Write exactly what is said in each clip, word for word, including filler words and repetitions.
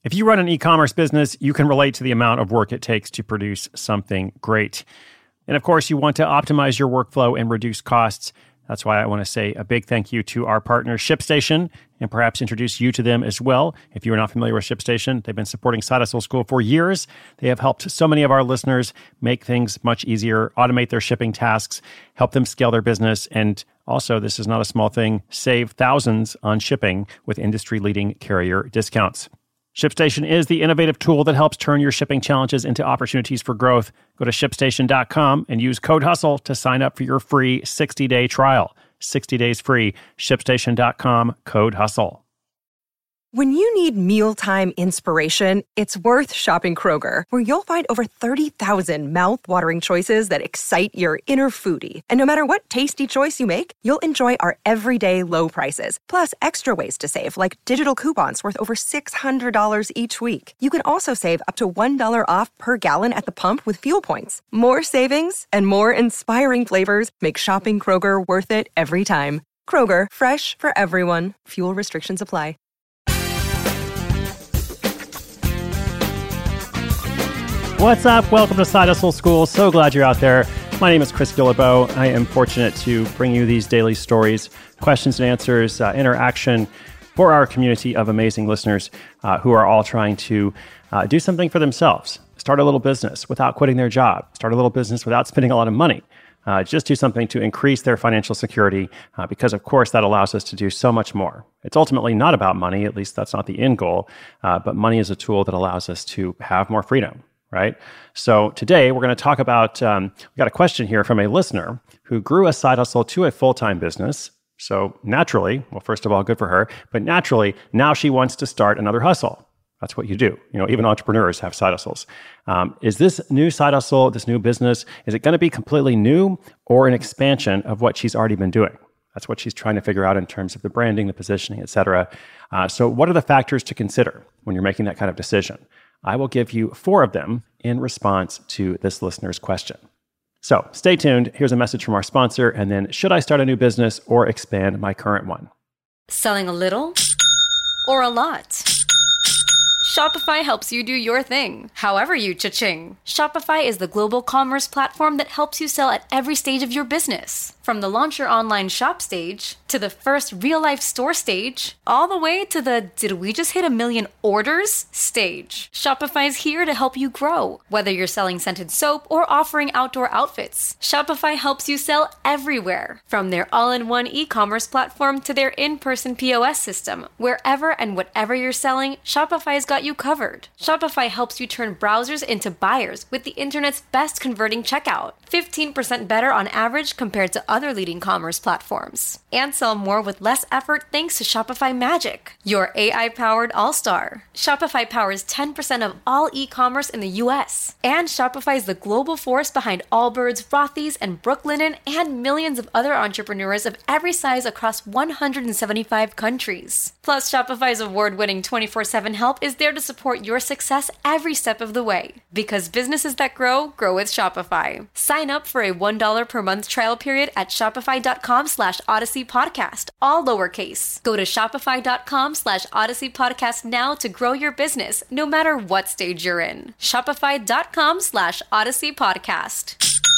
If you run an e-commerce business, you can relate to the amount of work it takes to produce something great. And of course, you want to optimize your workflow and reduce costs. That's why I want to say a big thank you to our partner, ShipStation, and perhaps introduce you to them as well. If you are not familiar with ShipStation, they've been supporting Side Hustle School for years. They have helped so many of our listeners make things much easier, automate their shipping tasks, help them scale their business, and also, this is not a small thing, save thousands on shipping with industry-leading carrier discounts. ShipStation is the innovative tool that helps turn your shipping challenges into opportunities for growth. Go to ship station dot com and use code HUSTLE to sign up for your free sixty-day trial. sixty days free. ship station dot com, code HUSTLE. When you need mealtime inspiration, it's worth shopping Kroger, where you'll find over thirty thousand mouth-watering choices that excite your inner foodie. And no matter what tasty choice you make, you'll enjoy our everyday low prices, plus extra ways to save, like digital coupons worth over six hundred dollars each week. You can also save up to one dollar off per gallon at the pump with fuel points. More savings and more inspiring flavors make shopping Kroger worth it every time. Kroger, fresh for everyone. Fuel restrictions apply. What's up? Welcome to Side Hustle School. So glad you're out there. My name is Chris Guillebeau. I am fortunate to bring you these daily stories, questions and answers, uh, interaction for our community of amazing listeners uh, who are all trying to uh, do something for themselves. Start a little business without quitting their job. Start a little business without spending a lot of money. Uh, just do something to increase their financial security uh, because, of course, that allows us to do so much more. It's ultimately not about money. At least that's not the end goal. Uh, but money is a tool that allows us to have more freedom. Right? So today we're going to talk about, um, we got a question here from a listener who grew a side hustle to a full-time business. So naturally, well, first of all, good for her, but naturally, now she wants to start another hustle. That's what you do. You know, even entrepreneurs have side hustles. Um, is this new side hustle, this new business, is it going to be completely new or an expansion of what she's already been doing? That's what she's trying to figure out in terms of the branding, the positioning, et cetera. Uh, so what are the factors to consider when you're making that kind of decision? I will give you four of them in response to this listener's question. So stay tuned. Here's a message from our sponsor, and then should I start a new business or expand my current one? Selling a little or a lot? Shopify helps you do your thing, however you cha-ching. Shopify is the global commerce platform that helps you sell at every stage of your business. From the launch your online shop stage, to the first real-life store stage, all the way to the did we just hit a million orders stage. Shopify is here to help you grow. Whether you're selling scented soap or offering outdoor outfits, Shopify helps you sell everywhere. From their all-in-one e-commerce platform to their in-person P O S system, wherever and whatever you're selling, Shopify's got you covered. Shopify helps you turn browsers into buyers with the internet's best converting checkout. fifteen percent better on average compared to other leading commerce platforms. And sell more with less effort thanks to Shopify Magic, your A I-powered all-star. Shopify powers ten percent of all e-commerce in the U S. And Shopify is the global force behind Allbirds, Rothy's, and Brooklinen, and millions of other entrepreneurs of every size across one hundred seventy-five countries. Plus, Shopify's award-winning twenty-four seven help is there to support your success every step of the way. Because businesses that grow, grow with Shopify. Sign up for a one dollar per month trial period at shopify.com slash Odyssey Podcast, all lowercase. Go to shopify.com slash Odyssey Podcast now to grow your business, no matter what stage you're in. Shopify.com slash Odyssey Podcast.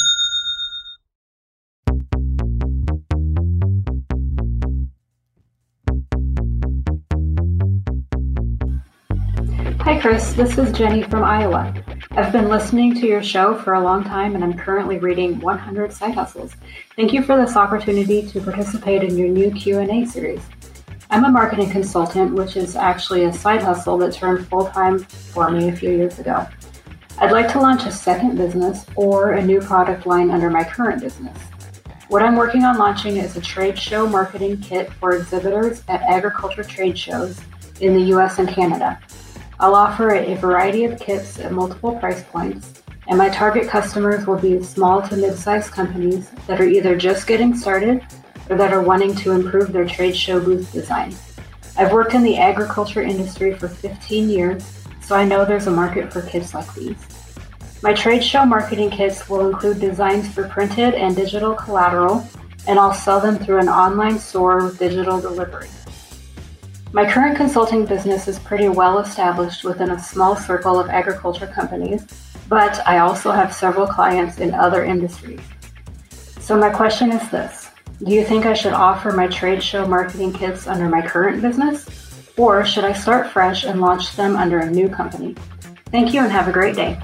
Hi Chris, this is Jenny from Iowa. I've been listening to your show for a long time and I'm currently reading one hundred Side Hustles. Thank you for this opportunity to participate in your new Q and A series. I'm a marketing consultant, which is actually a side hustle that turned full-time for me a few years ago. I'd like to launch a second business or a new product line under my current business. What I'm working on launching is a trade show marketing kit for exhibitors at agriculture trade shows in the U S and Canada. I'll offer a variety of kits at multiple price points, and my target customers will be small to mid-sized companies that are either just getting started or that are wanting to improve their trade show booth design. I've worked in the agriculture industry for fifteen years, so I know there's a market for kits like these. My trade show marketing kits will include designs for printed and digital collateral, and I'll sell them through an online store with digital delivery. My current consulting business is pretty well established within a small circle of agriculture companies, but I also have several clients in other industries. So my question is this: do you think I should offer my trade show marketing kits under my current business, or should I start fresh and launch them under a new company? Thank you and have a great day.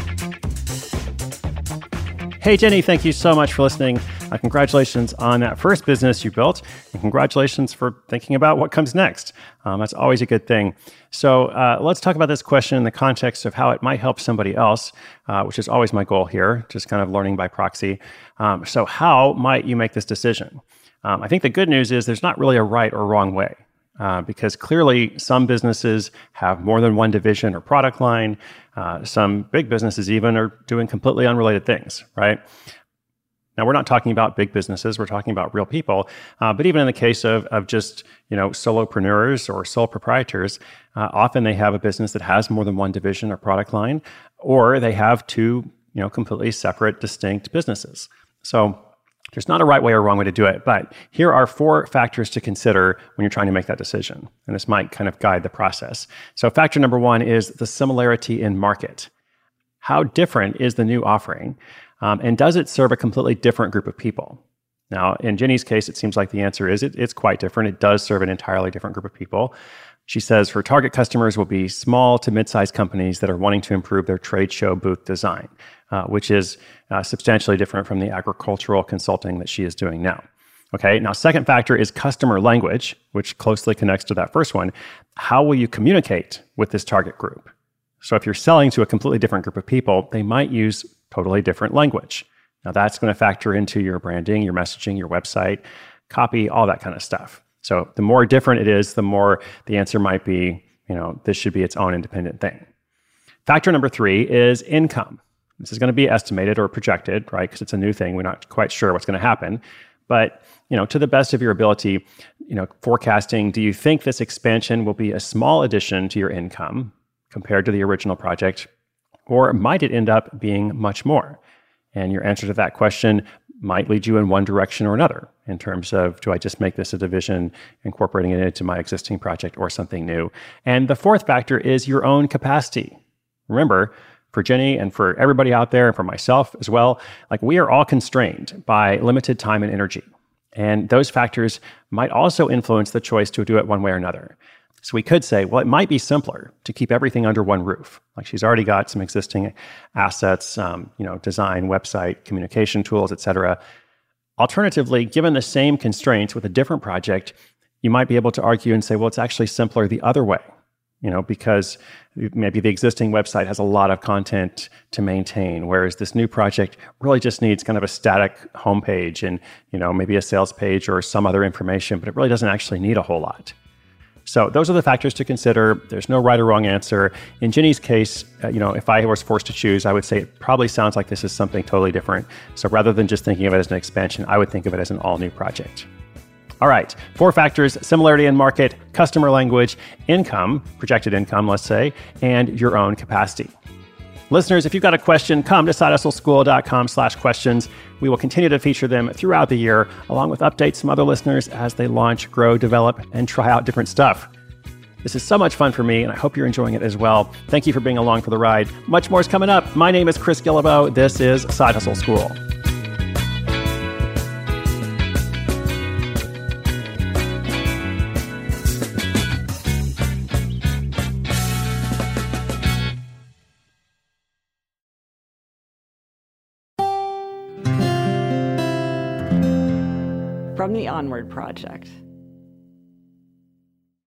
Hey, Jenny, thank you so much for listening. Uh, congratulations on that first business you built, and congratulations for thinking about what comes next. Um, that's always a good thing. So uh, let's talk about this question in the context of how it might help somebody else, uh, which is always my goal here, just kind of learning by proxy. Um, so how might you make this decision? Um, I think the good news is there's not really a right or wrong way. Uh, because clearly some businesses have more than one division or product line. Uh, some big businesses even are doing completely unrelated things, right? Now, we're not talking about big businesses. We're talking about real people. Uh, but even in the case of, of just, you know, solopreneurs or sole proprietors, uh, often they have a business that has more than one division or product line, or they have two, you know, completely separate, distinct businesses. So there's not a right way or wrong way to do it, but here are four factors to consider when you're trying to make that decision. And this might kind of guide the process. So factor number one is the similarity in market. How different is the new offering? Um, and does it serve a completely different group of people? Now, in Jenny's case, it seems like the answer is it, it's quite different. It does serve an entirely different group of people. She says her target customers will be small to mid-sized companies that are wanting to improve their trade show booth design, uh, which is uh, substantially different from the agricultural consulting that she is doing now. Okay, now second factor is customer language, which closely connects to that first one. How will you communicate with this target group? So if you're selling to a completely different group of people, they might use totally different language. Now that's going to factor into your branding, your messaging, your website, copy, all that kind of stuff. So the more different it is, the more the answer might be, you know, this should be its own independent thing. Factor number three is income. This is going to be estimated or projected, right? Because it's a new thing. We're not quite sure what's going to happen. But, you know, to the best of your ability, you know, forecasting, do you think this expansion will be a small addition to your income compared to the original project? Or might it end up being much more? And your answer to that question might lead you in one direction or another in terms of, do I just make this a division, incorporating it into my existing project or something new? And the fourth factor is your own capacity. Remember, for Jenny and for everybody out there and for myself as well, like we are all constrained by limited time and energy. And those factors might also influence the choice to do it one way or another. So we could say, well, it might be simpler to keep everything under one roof. Like she's already got some existing assets, um, you know, design, website, communication tools, et cetera. Alternatively, given the same constraints with a different project, you might be able to argue and say, well, it's actually simpler the other way, you know, because maybe the existing website has a lot of content to maintain, whereas this new project really just needs kind of a static homepage and, you know, maybe a sales page or some other information, but it really doesn't actually need a whole lot. So those are the factors to consider. There's no right or wrong answer. In Jenny's case, uh, you know, if I was forced to choose, I would say it probably sounds like this is something totally different. So rather than just thinking of it as an expansion, I would think of it as an all-new project. All right, four factors: similarity in market, customer language, income, projected income, let's say, and your own capacity. Listeners, if you've got a question, come to sidehustleschool.com slash questions. We will continue to feature them throughout the year, along with updates from other listeners as they launch, grow, develop, and try out different stuff. This is so much fun for me, and I hope you're enjoying it as well. Thank you for being along for the ride. Much more is coming up. My name is Chris Guillebeau. This is Side Hustle School. From the Onward Project.